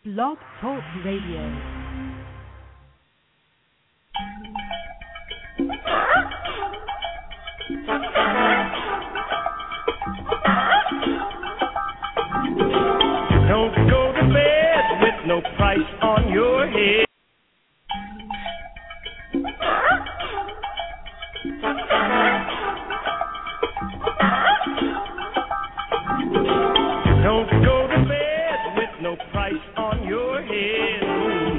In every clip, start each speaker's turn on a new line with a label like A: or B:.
A: Blog Talk Radio.
B: Don't go to bed with no price on your head. Don't go to bed with no price on your head. Oh,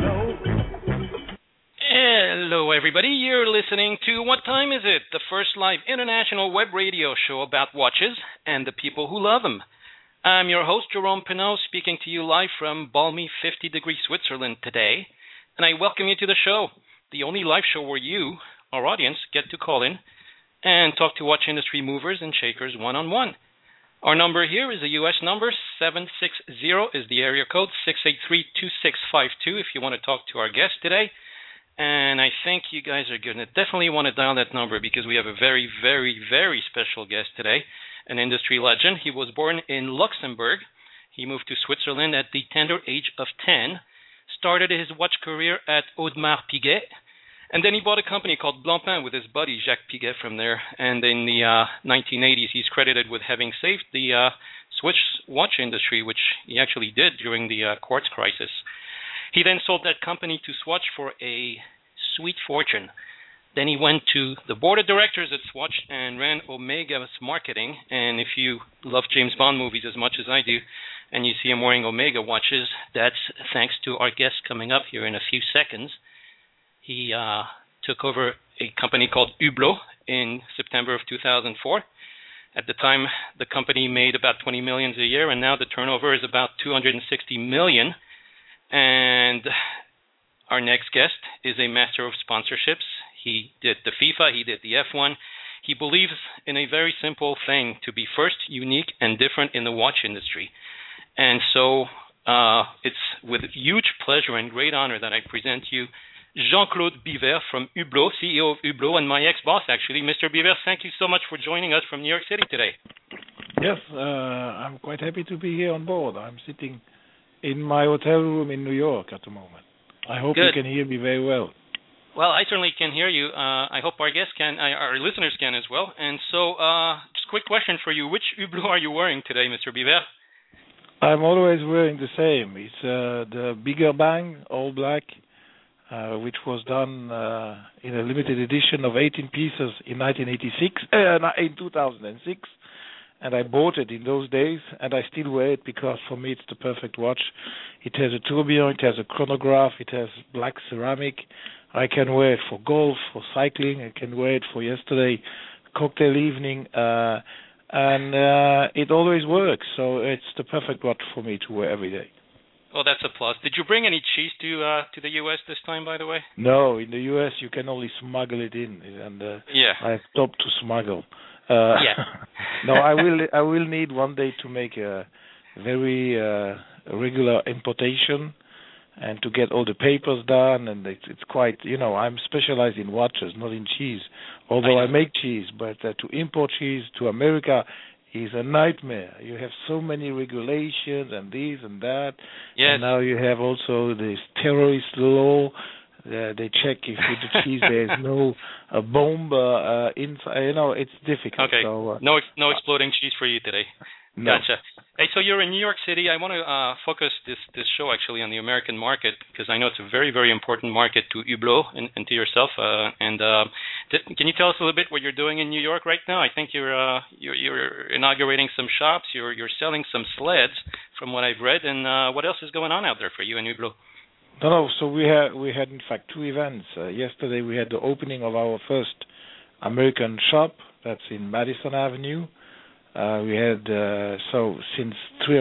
B: no.
C: Hello, everybody. You're listening to What Time Is It? The first live international web radio show about watches and the people who love them. I'm your host, Jerome Pinot, speaking to you live from balmy 50-degree Switzerland today, and I welcome you to the show, the only live show where you, our audience, get to call in and talk to watch industry movers and shakers one-on-one. Our number here is a U.S. number, 760 is the area code, 683-2652 if you want to talk to our guest today. And I think you guys are going to definitely want to dial that number because we have a very, very, very special guest today, an industry legend. He was born in Luxembourg. He moved to Switzerland at the tender age of 10, started his watch career at Audemars Piguet, and then he bought a company called Blancpain with his buddy Jacques Piguet from there. And in the 1980s, he's credited with having saved the Swiss watch industry, which he actually did during the quartz crisis. He then sold that company to Swatch for a sweet fortune. Then he went to the board of directors at Swatch and ran Omega's marketing. And if you love James Bond movies as much as I do, and you see him wearing Omega watches, that's thanks to our guest coming up here in a few seconds. He took over a company called Hublot in September of 2004. At the time, the company made about $20 million a year, and now the turnover is about $260 million. And our next guest is a master of sponsorships. He did the FIFA, he did the F1. He believes in a very simple thing, to be first, unique, and different in the watch industry. And so it's with huge pleasure and great honor that I present you Jean-Claude Biver from Hublot, CEO of Hublot, and my ex-boss, actually. Mr. Biver, thank you so much for joining us from New York City today.
D: Yes, I'm quite happy to be here on board. I'm sitting in my hotel room in New York at the moment. I hope
C: Good.
D: you can hear me very well.
C: Well, I certainly can hear you. I hope our guests can, our listeners can as well. And so, just a quick question for you. Which Hublot are you wearing today, Mr. Biver?
D: I'm always wearing the same. It's the Bigger Bang, all black, which was done in a limited edition of 18 pieces in 2006. And I bought it in those days, and I still wear it because for me it's the perfect watch. It has a tourbillon, it has a chronograph, it has black ceramic. I can wear it for golf, for cycling. I can wear it for yesterday, cocktail evening, and it always works. So it's the perfect watch for me to wear every day.
C: Oh, that's a plus. Did you bring any cheese to the U.S. this time, by the way?
D: No, in the U.S. you can only smuggle it in, and I've stopped to smuggle. No, I will need one day to make a very regular importation and to get all the papers done. And it's quite, I'm specialized in watches, not in cheese. Although I make cheese, but to import cheese to America is a nightmare. You have so many regulations and this and that.
C: Yes.
D: And now you have also this terrorist law. They check if with the cheese there is no bomb inside. It's difficult.
C: Okay.
D: So,
C: no exploding cheese for you today.
D: No.
C: Gotcha. Hey, so you're in New York City. I want to focus this show actually on the American market because I know it's a very, very important market to Hublot and to yourself. Can you tell us a little bit what you're doing in New York right now? I think you're inaugurating some shops. You're selling some sleds, from what I've read. And what else is going on out there for you in Hublot?
D: No. So we had in fact two events. Yesterday we had the opening of our first American shop. That's in Madison Avenue. We had since 3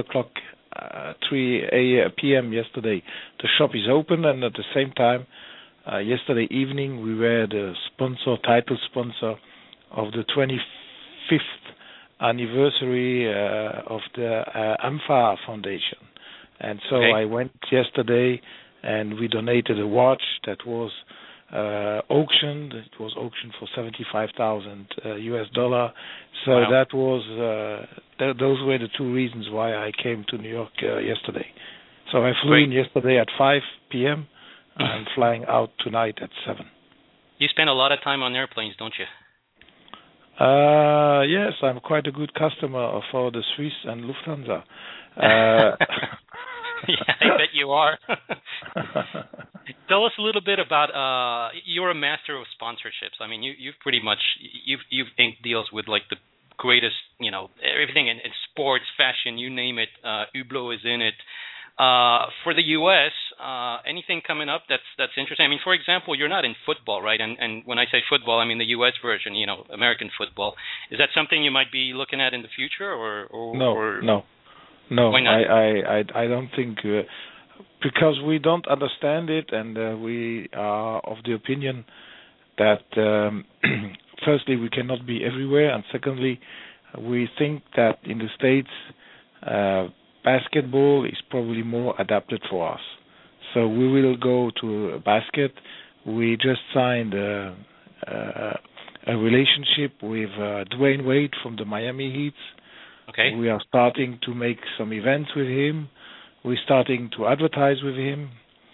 D: p.m. yesterday, the shop is open, and at the same time, yesterday evening we were the title sponsor of the 25th anniversary of the AMFA Foundation. And so I went yesterday, and we donated a watch that was auctioned. It was auctioned for $75,000 US. So
C: wow.
D: That was those were the two reasons why I came to New York yesterday. So I flew in yesterday at 5 p.m. I'm flying out tonight at 7.
C: You spend a lot of time on airplanes, don't you?
D: Yes, I'm quite a good customer for the Swiss and Lufthansa.
C: Yeah, I bet you are. Tell us a little bit about. You're a master of sponsorships. I mean, you've pretty much you've inked deals with like the greatest, everything in sports, fashion, you name it. Hublot is in it. For the U.S., anything coming up that's interesting? I mean, for example, you're not in football, right? And when I say football, I mean the U.S. version, American football. Is that something you might be looking at in the future, or
D: No.
C: Why not?
D: I don't think because we don't understand it, and we are of the opinion that firstly we cannot be everywhere, and secondly we think that in the States basketball is probably more adapted for us. So we will go to basket. We just signed a relationship with Dwayne Wade from the Miami Heat.
C: Okay.
D: We are starting to make some events with him. We're starting to advertise with him.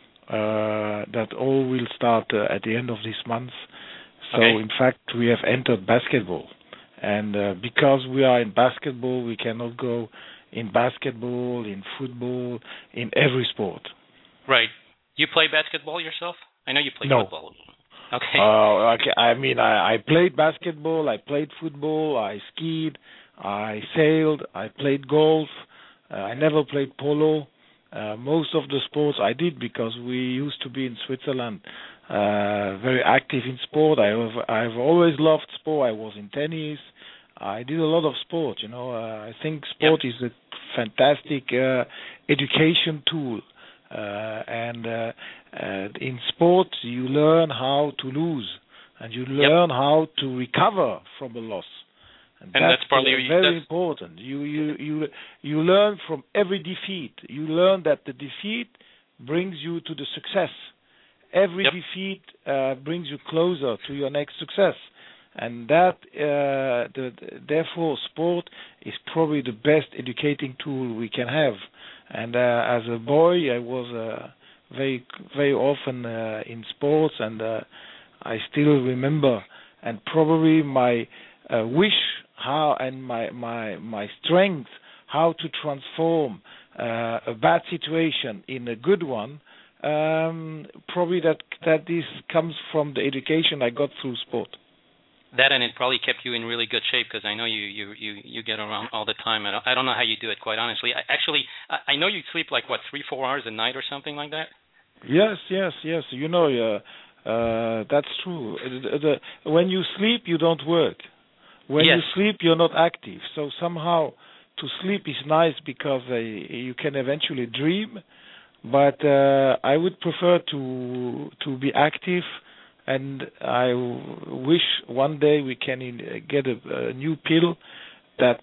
D: That all will start at the end of this month. So, in fact, we have entered basketball. And because we are in basketball, we cannot go in basketball, in football, in every sport.
C: Right. You play basketball yourself? I know you play football. Okay.
D: I mean, I played basketball, I played football, I skied, I sailed, I played golf. I never played polo. Most of the sports I did because we used to be in Switzerland very active in sport. I've always loved sport. I was in tennis. I did a lot of sport. I think sport is a fantastic education tool. And in sport, you learn how to lose, and you learn how to recover from a loss. And that's partly very important. You learn from every defeat. You learn that the defeat brings you to the success. Every defeat brings you closer to your next success. And that, therefore, sport is probably the best educating tool we can have. And as a boy, I was very, very often in sports, and I still remember. And probably my wish and my strength how to transform a bad situation in a good one. Probably that this comes from the education I got through sport.
C: That, and it probably kept you in really good shape, because I know you get around all the time. I don't know how you do it, quite honestly. I know you sleep like, 3-4 hours a night or something like that?
D: Yes. That's true. When you sleep, you don't work. When you sleep, you're not active. So somehow to sleep is nice because you can eventually dream. But I would prefer to be active. And I wish one day we can get a new pill that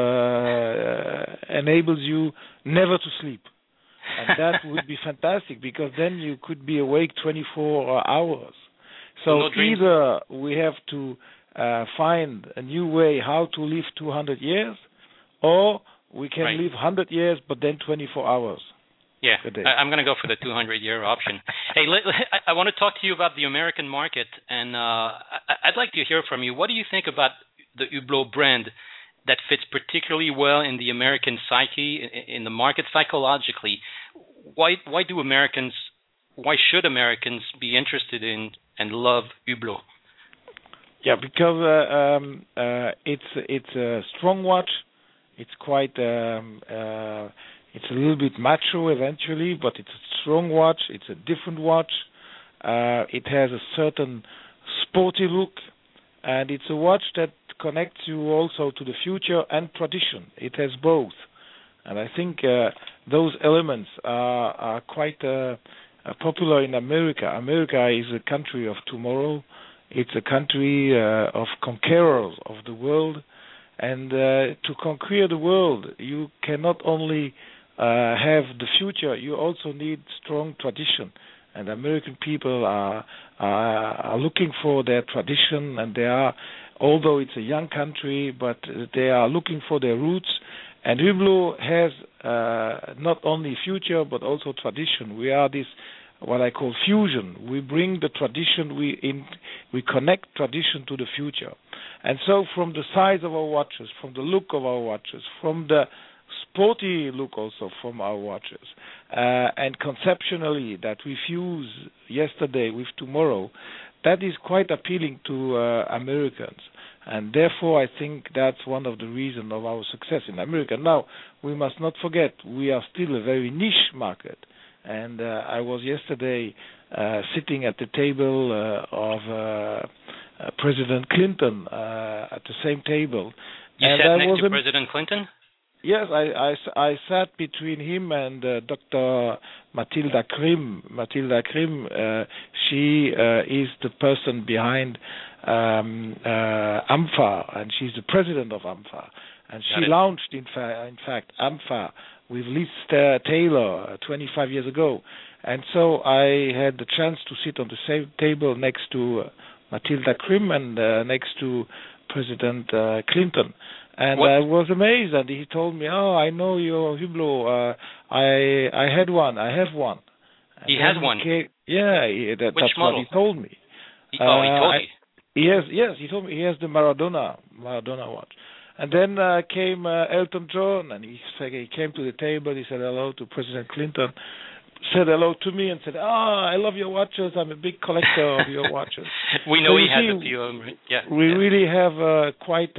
D: enables you never to sleep. And that would be fantastic, because then you could be awake 24 hours. So either we have to find a new way how to live 200 years, or we can live 100 years but then 24 hours.
C: Yeah, I'm going to go for the 200-year option. Hey, I want to talk to you about the American market, and I'd like to hear from you. What do you think about the Hublot brand that fits particularly well in the American psyche, in the market psychologically? Why should Americans be interested in and love Hublot?
D: Yeah, because it's a strong watch. It's quite... it's a little bit macho eventually, but it's a strong watch. It's a different watch. It has a certain sporty look, and it's a watch that connects you also to the future and tradition. It has both. And I think those elements are quite popular in America. America is a country of tomorrow. It's a country of conquerors of the world. And to conquer the world, you cannot only have the future, you also need strong tradition. And American people are looking for their tradition, and they are, although it's a young country, but they are looking for their roots, And Hublot has not only future but also tradition. We are this what I call fusion. We bring the tradition, we connect tradition to the future. And so from the size of our watches, from the look of our watches, from the sporty look also from our watches, and conceptually that we fuse yesterday with tomorrow, that is quite appealing to Americans. And therefore I think that's one of the reasons of our success in America. Now, we must not forget, we are still a very niche market. And I was yesterday sitting at the table of President Clinton at the same table.
C: You sat next to President Clinton?
D: Yes, I sat between him and Dr. Mathilda Krim. Mathilda Krim, she is the person behind AMFA, and she's the president of AMFA. And she launched, in fact, AMFA with Liz Taylor 25 years ago. And so I had the chance to sit on the same table next to Mathilda Krim and next to President Clinton. And I was amazed, and he told me, "Oh, I know your Hublot. I had one. I have one." And
C: he has one.
D: That's
C: model?
D: what he told me.
C: He told you.
D: He told me he has the Maradona watch. And then came Elton John, and he came to the table. He said hello to President Clinton, said hello to me, and said, I love your watches. I'm a big collector of your watches."
C: We know he has a few of them.
D: We really have quite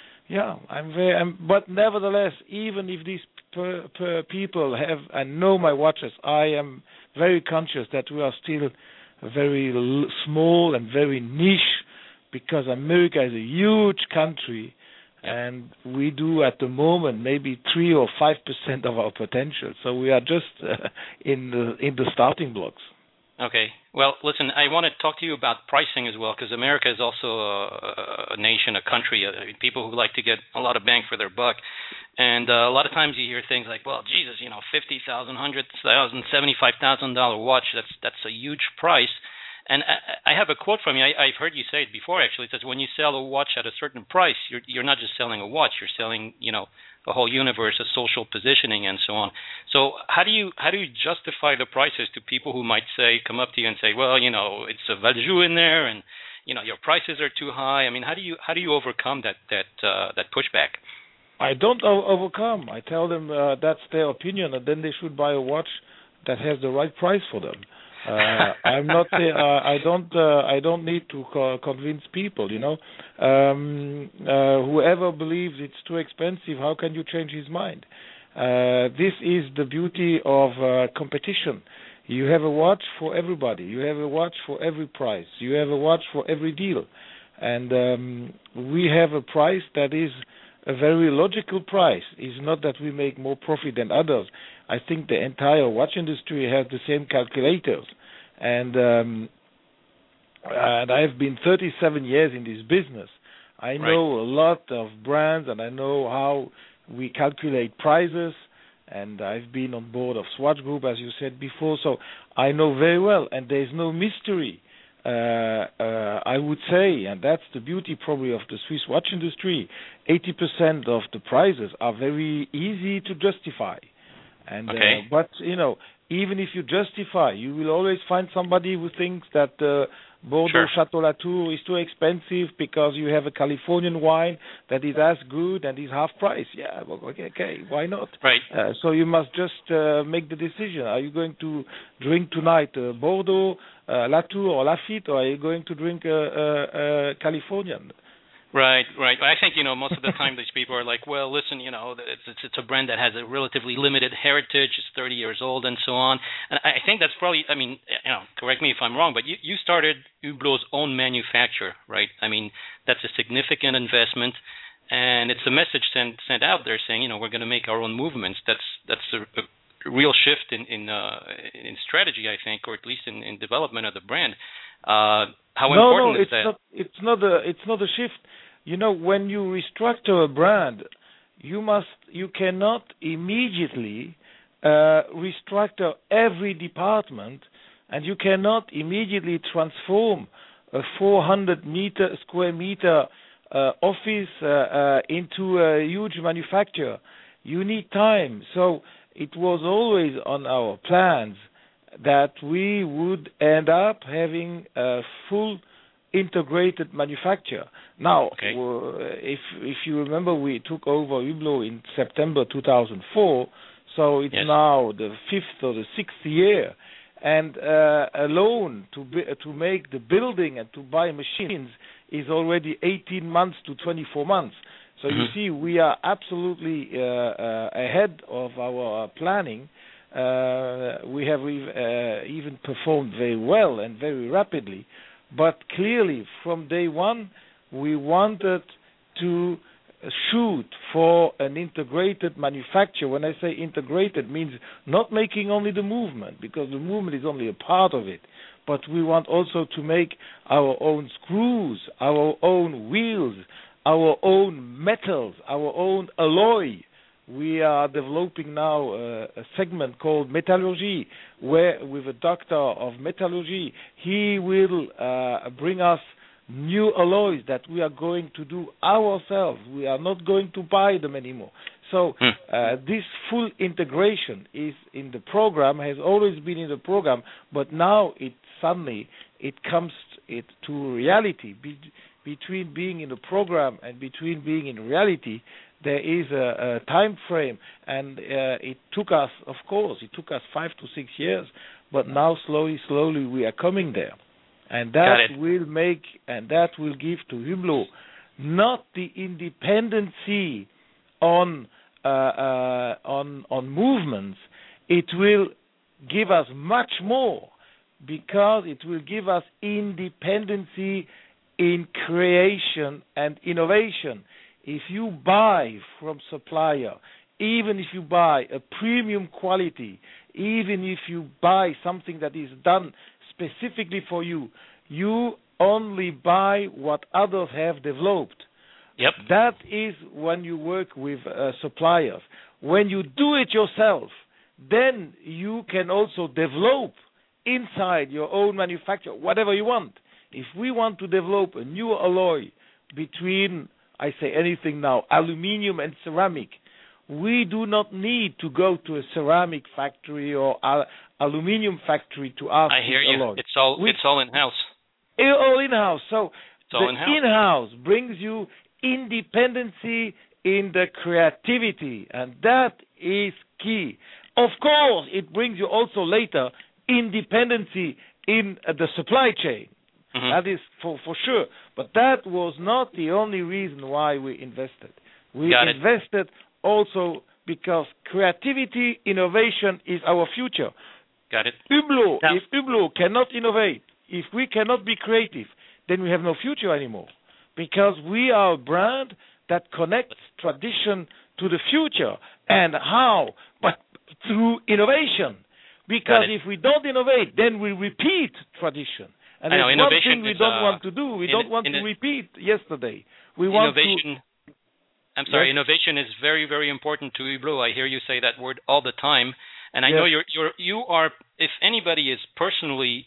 D: but nevertheless, even if these people have and know my watches, I am very conscious that we are still very small and very niche, because America is a huge country, and we do at the moment maybe 3 or 5% of our potential. So we are just in the starting blocks.
C: Okay. Well, listen, I want to talk to you about pricing as well, because America is also a nation, a country, people who like to get a lot of bang for their buck. And a lot of times you hear things like, well, Jesus, $50,000, $100,000, $75,000 watch, that's a huge price. And I have a quote from you. I've heard you say it before, actually. It says, when you sell a watch at a certain price, you're not just selling a watch, you're selling, a whole universe of social positioning and so on. So how do you justify the prices to people who might come up to you and say, well, it's a value in there, and your prices are too high? I mean, how do you overcome that pushback?
D: I don't overcome. I tell them that's their opinion, and then they should buy a watch that has the right price for them. I'm not. I don't need to convince people. Whoever believes it's too expensive, how can you change his mind? This is the beauty of competition. You have a watch for everybody. You have a watch for every price. You have a watch for every deal, and we have a price that is a very logical price. It's not that we make more profit than others. I think the entire watch industry has the same calculators. And I've been 37 years in this business. I know a lot of brands, and I know how we calculate prices, and I've been on board of Swatch Group, as you said before, so I know very well, and there's no mystery. I would say, and that's the beauty probably of the Swiss watch industry, 80% of the prices are very easy to justify. And but even if you justify, you will always find somebody who thinks that Bordeaux Chateau Latour is too expensive because you have a Californian wine that is as good and is half price. Yeah, okay, why not?
C: Right.
D: So you must just make the decision. Are you going to drink tonight Bordeaux, Latour, or Lafite, or are you going to drink Californian?
C: Right. I think, most of the time these people are like, well, listen, it's a brand that has a relatively limited heritage, it's 30 years old, and so on. And I think that's probably, correct me if I'm wrong, but you started Hublot's own manufacturer, right? I mean, that's a significant investment, and it's a message sent out there saying, we're going to make our own movements. That's a real shift in strategy, I think, or at least in development of the brand. How important is that?
D: It's not a shift. When you restructure a brand, you cannot immediately restructure every department, and you cannot immediately transform a 400 square meter office into a huge manufacturer. you need time. So it was always on our plans that we would end up having a full integrated manufacture. Now, if you remember, we took over Hublot in September 2004, so it's now the 5th or the 6th year, and alone to make the building and to buy machines is already 18 months to 24 months. So you see, we are absolutely ahead of our planning. We have even performed very well and very rapidly. But clearly, from day one, we wanted to shoot for an integrated manufacture. When I say integrated, it means not making only the movement, because the movement is only a part of it. But we want also to make our own screws, our own wheels, our own metals, our own alloy. We are developing now a segment called metallurgy, where with a doctor of metallurgy, he will bring us new alloys that we are going to do ourselves. We are not going to buy them anymore. So this full integration is in the program, has always been in the program, but now it comes to reality. Between being in the program and between being in reality, there is a time frame, and it took us 5 to 6 years, but now slowly we are coming there, and that will give to Hublot not the independency on movements. It will give us much more, because it will give us independency in creation and innovation. If you buy from supplier, even if you buy a premium quality, even if you buy something that is done specifically for you, you only buy what others have developed.
C: Yep.
D: That is when you work with suppliers. When you do it yourself, then you can also develop inside your own manufacturer whatever you want. If we want to develop a new alloy between, I say anything now, aluminium and ceramic, we do not need to go to a ceramic factory or aluminium factory to ask.
C: I hear you.
D: Alloy.
C: It's all in-house.
D: All in-house. So the
C: in-house
D: brings you independency in the creativity, and that is key. Of course, it brings you also later independency in the supply chain. That is for sure. But that was not the only reason why we invested. We invested also because creativity, innovation is our future.
C: Got it.
D: Hublot, if Hublot cannot innovate, if we cannot be creative, then we have no future anymore. Because we are a brand that connects tradition to the future. And how? But through innovation. Because if we don't innovate, then we repeat tradition. And there's one thing we don't want to do. We don't want to repeat yesterday. We want
C: innovation. Innovation is very, very important to Hublot. I hear you say that word all the time, and I know you are. If anybody is personally,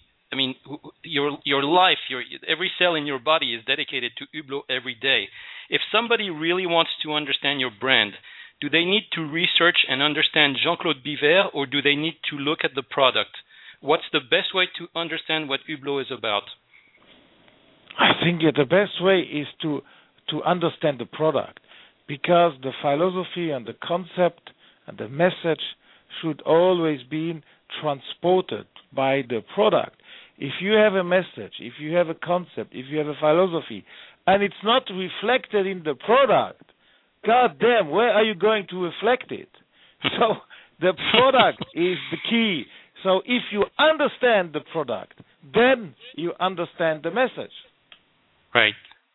C: your life, every cell in your body is dedicated to Hublot every day. If somebody really wants to understand your brand, do they need to research and understand Jean-Claude Biver, or do they need to look at the product? What's the best way to understand what Hublot is about?
D: I think the best way is to understand the product, because the philosophy and the concept and the message should always be transported by the product. If you have a message, if you have a concept, if you have a philosophy, and it's not reflected in the product, God damn, where are you going to reflect it? So the product is the key. So if you understand the product, then you understand the message.
C: Right.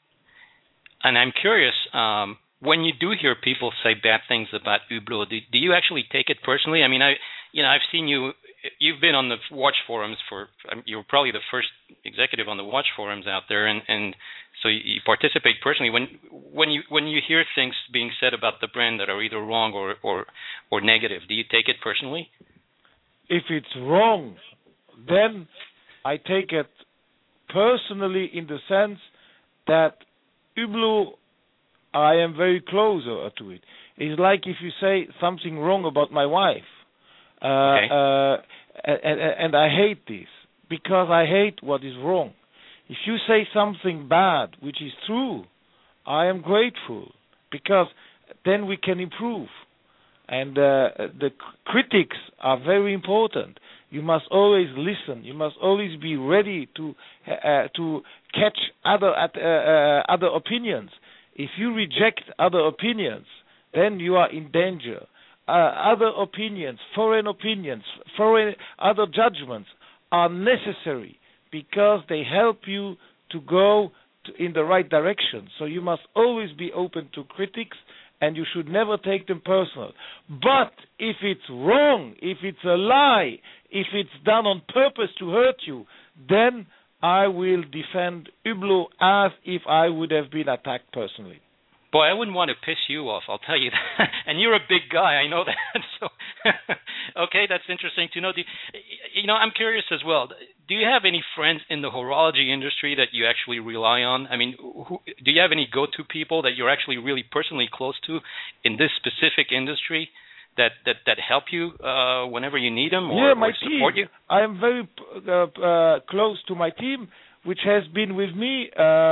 C: And I'm curious, when you do hear people say bad things about Hublot, do you actually take it personally? I mean, I've seen you've been on the watch forums you're probably the first executive on the watch forums out there, and so you participate personally. When you hear things being said about the brand that are either wrong or negative, do you take it personally?
D: If it's wrong, then I take it personally in the sense that Hublot, I am very closer to it. It's like if you say something wrong about my wife. And I hate this because I hate what is wrong. If you say something bad, which is true, I am grateful because then we can improve. And the critics are very important. You must always listen. You must always be ready to catch other opinions. If you reject other opinions, then you are in danger. Other opinions, foreign other judgments are necessary because they help you to go in the right direction. So you must always be open to critics, and you should never take them personal. But if it's wrong, if it's a lie, if it's done on purpose to hurt you, then I will defend Hublot as if I would have been attacked personally.
C: Boy, I wouldn't want to piss you off, I'll tell you that. And you're a big guy, I know that. So, okay, that's interesting to know. I'm curious as well. Do you have any friends in the horology industry that you actually rely on? I mean, do you have any go-to people that you're actually really personally close to in this specific industry that help you whenever you need them or support you?
D: I am very close to my team, which has been with me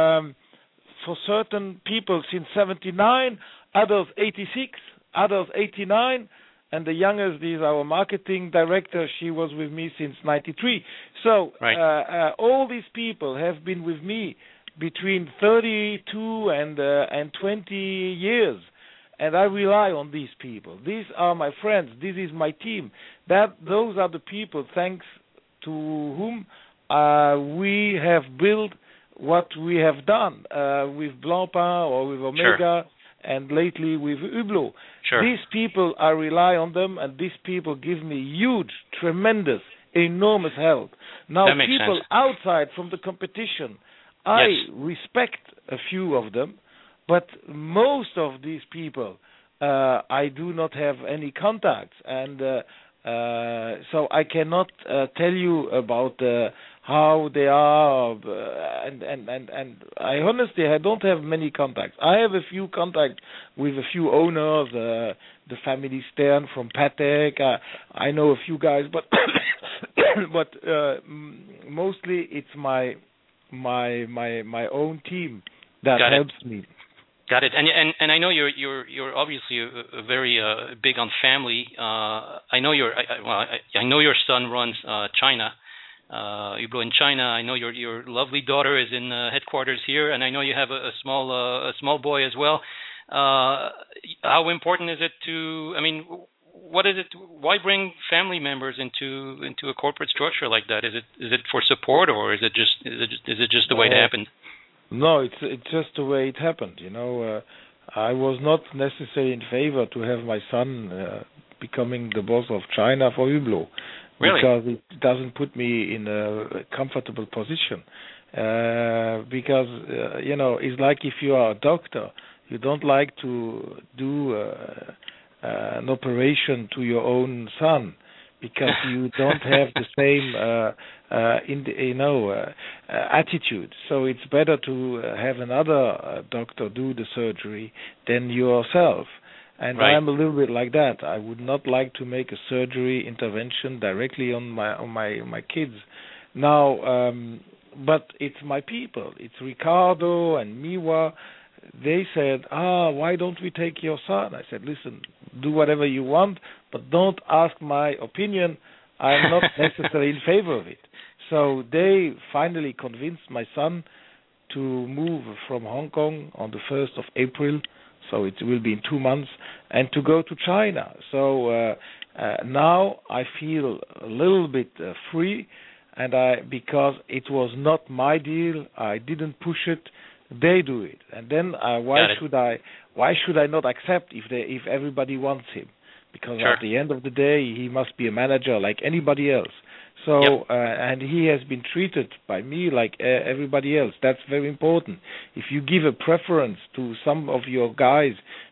D: for certain people since 79, others 86, others 89, and the youngest is our marketing director. She was with me since 93. So all these people have been with me between 32 and 20 years, and I rely on these people. These are my friends. This is my team. Those are the people thanks to whom we have built what we have done with Blancpain or with Omega, and lately with Hublot.
C: Sure.
D: These people, I rely on them, and these people give me huge, tremendous, enormous help. Now, people outside from the competition, I respect a few of them, but most of these people, I do not have any contacts, and so I cannot tell you about how they are, and I honestly, I don't have many contacts. I have a few contacts with a few owners, the family Stern from Patek. I know a few guys, but mostly it's my own team that helps me.
C: Got it. And I know you're obviously a very big on family. I know I know your son runs China. Hublot in China. I know your lovely daughter is in headquarters here, and I know you have a small boy as well. How important is it to? I mean, what is it? Why bring family members into a corporate structure like that? Is it for support, or is it just the way it happened?
D: No, it's just the way it happened. I was not necessarily in favor to have my son becoming the boss of China for Hublot. Really? Because it doesn't put me in a comfortable position. Because, it's like if you are a doctor, you don't like to do an operation to your own son because you don't have the same, attitude. So it's better to have another doctor do the surgery than yourself. And I'm a little bit like that. I would not like to make a surgery intervention directly on my kids. Now, but it's my people. It's Ricardo and Miwa. They said, why don't we take your son? I said, listen, do whatever you want, but don't ask my opinion. I'm not necessarily in favor of it. So they finally convinced my son to move from Hong Kong on the 1st of April. So it will be in 2 months, and to go to China. So now I feel a little bit free, and because it was not my deal, I didn't push it. They do it, and then why should I not accept if everybody wants him? Because at the end of the day, he must be a manager like anybody else. So and he has been treated by me like everybody else. That's very important. If you give a preference to some of your guys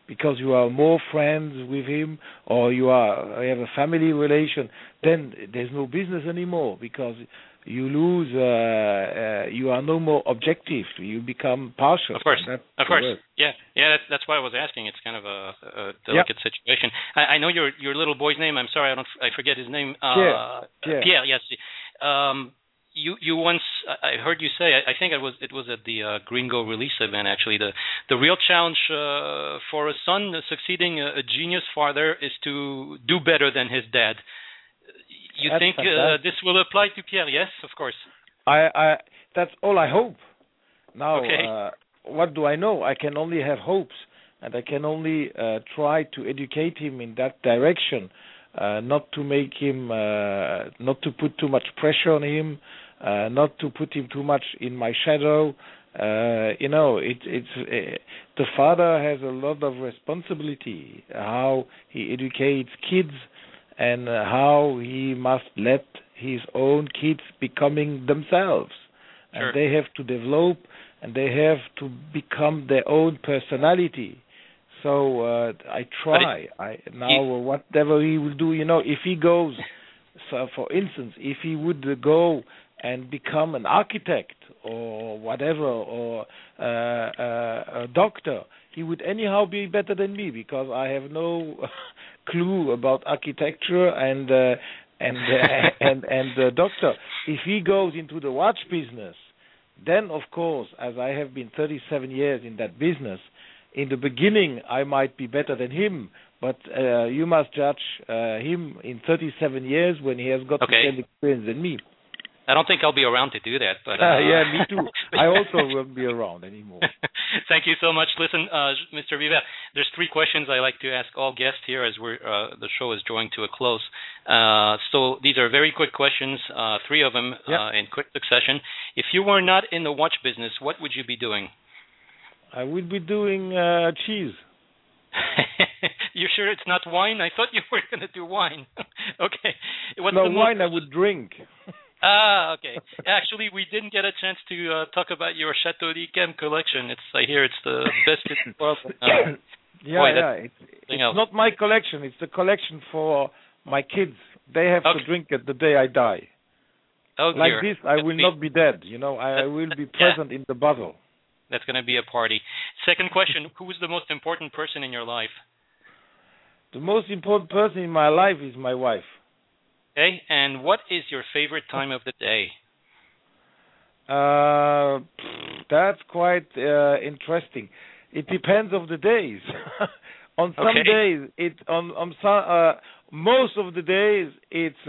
D: because you are more friends with him, or you have a family relation, then there's no business anymore, because you lose. You are no more objective. You become partial.
C: Of course. Yeah. That's why I was asking. It's kind of a delicate situation. I know your little boy's name. I'm sorry, I forget his name. Pierre. Yes. You once, I heard you say, I think it was at the Gringo release event, actually, the real challenge for a son succeeding a genius father is to do better than his dad. You think this will apply to Pierre? Yes, of course.
D: That's all I hope. Now, what do I know? I can only have hopes, and I can only try to educate him in that direction, not to make him, not to put too much pressure on him, not to put him too much in my shadow. It's the father has a lot of responsibility, how he educates kids, and how he must let his own kids becoming themselves. Sure. And they have to develop, and they have to become their own personality. So I try. Whatever he will do, if he goes, so for instance, if he would go and become an architect or whatever, or a doctor, he would anyhow be better than me, because I have no clue about architecture and doctor. If he goes into the watch business, then of course, as I have been 37 years in that business, in the beginning I might be better than him, but you must judge him in 37 years when he has got the same experience than me.
C: I don't think I'll be around to do that. But
D: yeah, me too. I also won't be around anymore.
C: Thank you so much. Listen, Mr. Viver, there's 3 questions I like to ask all guests here as the show is drawing to a close. So these are very quick questions, 3 of them in quick succession. If you were not in the watch business, what would you be doing?
D: I would be doing cheese.
C: You sure it's not wine? I thought you were going to do wine. Okay.
D: Wine I would drink.
C: Okay. Actually, we didn't get a chance to talk about your Chateau d'Yquem collection. I hear it's the best in the world.
D: It's not my collection. It's the collection for my kids. They have to drink it the day I die.
C: Oh,
D: like this, I will not be dead. I will be present in the bottle.
C: That's going to be a party. Second question, who is the most important person in your life?
D: The most important person in my life is my wife.
C: Okay, and what is your favorite time of the day?
D: That's quite interesting. It depends of the days. On some days, most of the days, it's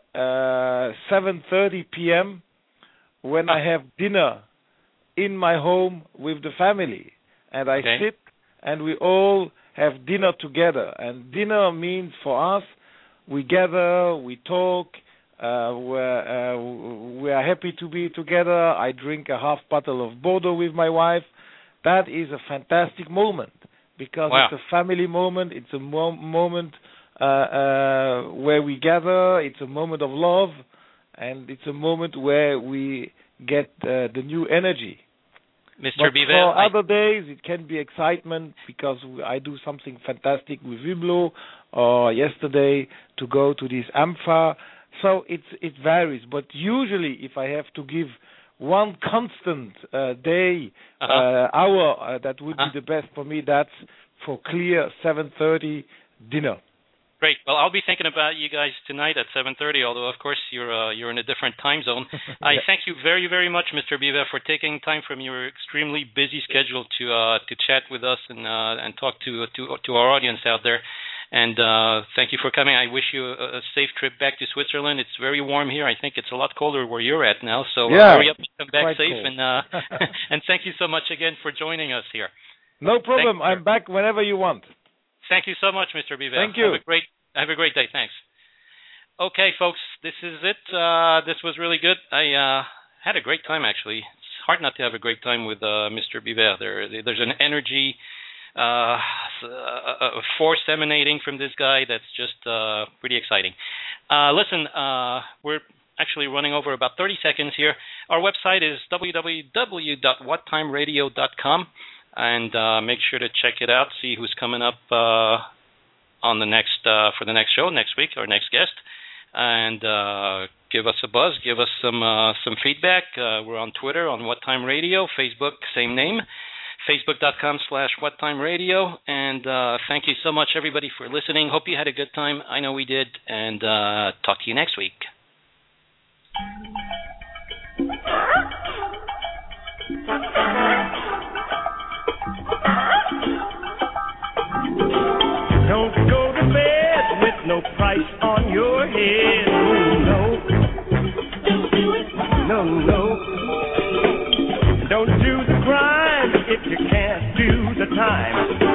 D: 7:30 p.m. when I have dinner in my home with the family, and I sit and we all have dinner together. And dinner means for us, we gather, we talk, we are happy to be together. I drink a half bottle of Bordeaux with my wife. That is a fantastic moment, because it's a family moment. It's a moment where we gather. It's a moment of love, and it's a moment where we get the new energy.
C: Mr. Biver,
D: for other days, it can be excitement, because I do something fantastic with Hublot, or yesterday to go to this AMFA. So it varies. But usually, if I have to give one constant day, hour, that would be the best for me. That's for clear 7:30 dinner.
C: Great. Well, I'll be thinking about you guys tonight at 7:30. Although, of course, you're in a different time zone. I thank you very, very much, Mr. Biver, for taking time from your extremely busy schedule to chat with us and talk to our audience out there. And thank you for coming. I wish you a safe trip back to Switzerland. It's very warm here. I think it's a lot colder where you're at now. So hurry up and come back safe. Cold. And thank you so much again for joining us here.
D: No problem. I'm back whenever you want.
C: Thank you so much, Mr. Biver.
D: Thank you.
C: Have a great day. Thanks. Okay, folks, this is it. This was really good. I had a great time, actually. It's hard not to have a great time with Mr. Biver. There's an energy, force emanating from this guy that's just pretty exciting. Listen, we're actually running over about 30 seconds here. Our website is www.whattimeradio.com. and make sure to check it out. See who's coming up on the next for the next show next week, our next guest, and give us a buzz. Give us some feedback. We're on Twitter on What Time Radio, Facebook, same name. Facebook.com/WhatTimeRadio. And thank you so much, everybody, for listening. Hope you had a good time. I know we did. And talk to you next week.
B: Don't go to bed with no price on your head. Oh, no. Don't do it. No, no. Don't do the crime if you can't do the time.